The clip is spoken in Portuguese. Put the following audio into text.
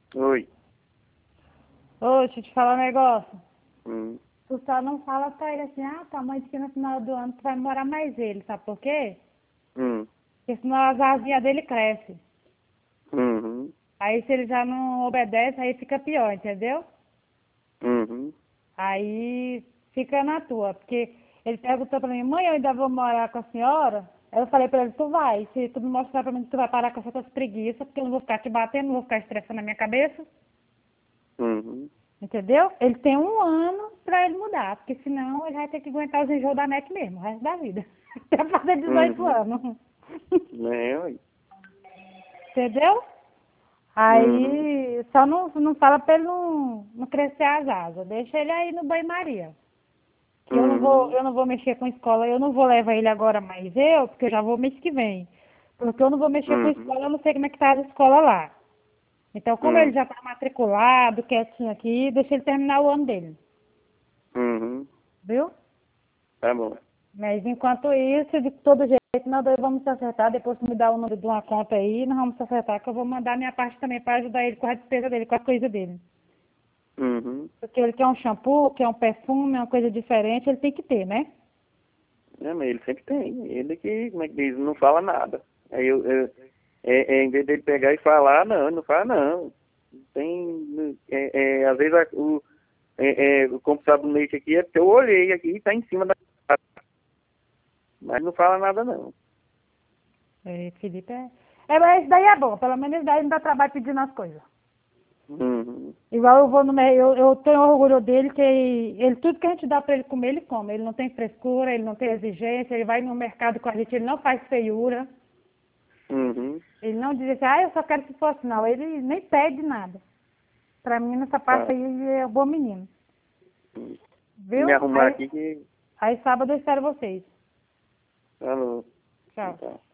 Oi. Ô, deixa eu te falar um negócio. Hum, Tu só não fala pra ele assim, tua mãe disse que no final do ano tu vai morar mais ele, sabe por quê? hum, Porque senão as asinhas dele crescem. uhum, Aí se ele já não obedece, aí fica pior, entendeu? uhum, Aí fica na tua, porque ele perguntou pra mim, mãe, eu ainda vou morar com a senhora? Aí eu falei pra ele, tu vai, se tu me mostrar pra mim que tu vai parar com essas preguiças, porque eu não vou ficar te batendo, não vou ficar estressando a minha cabeça. uhum. Entendeu? Ele tem um ano pra ele mudar, porque senão ele vai ter que aguentar os enjoos da NEC mesmo, o resto da vida. Até fazer 18 Uhum. anos. É, oi. Entendeu? Uhum. Aí só não fala pra ele não crescer as asas. Deixa ele aí no banho-maria. Que Uhum. eu não vou mexer com escola, eu não vou levar ele agora mais eu, porque eu já vou mês que vem. Porque eu não vou mexer com Uhum. escola, eu não sei como é que tá a escola lá. Então, como ele Uhum. já tá matriculado, quietinho aqui, deixa ele terminar o ano dele. Uhum. Viu? Tá bom. Mas enquanto isso, de todo jeito, nós dois vamos se acertar. Depois tu me dá o número de uma conta aí, nós vamos se acertar, que eu vou mandar minha parte também para ajudar ele com a despesa dele, com as coisas dele. Uhum. Porque ele quer um shampoo, quer um perfume, uma coisa diferente, ele tem que ter, né? É, mas ele sempre tem. Ele que, como é que diz, não fala nada. Aí em vez dele pegar e falar, não, não fala não. Tem, às vezes o computador do leite aqui, eu olhei aqui e tá em cima da. Mas não fala nada não. Felipe mas isso daí é bom, pelo menos isso daí não dá trabalho pedindo as coisas. Uhum. Igual eu vou no mercado, eu tenho orgulho dele que ele, tudo que a gente dá para ele comer, ele come. Ele não tem frescura, ele não tem exigência, ele vai no mercado com a gente, ele não faz feiura. Uhum. Ele não diz assim, eu só quero se fosse, não. Ele nem pede nada. Pra mim, nessa parte Tá. aí, ele é um bom menino. Vou me Viu? arrumar aqui que. Aí sábado eu espero vocês. Falou. Tchau. Tá.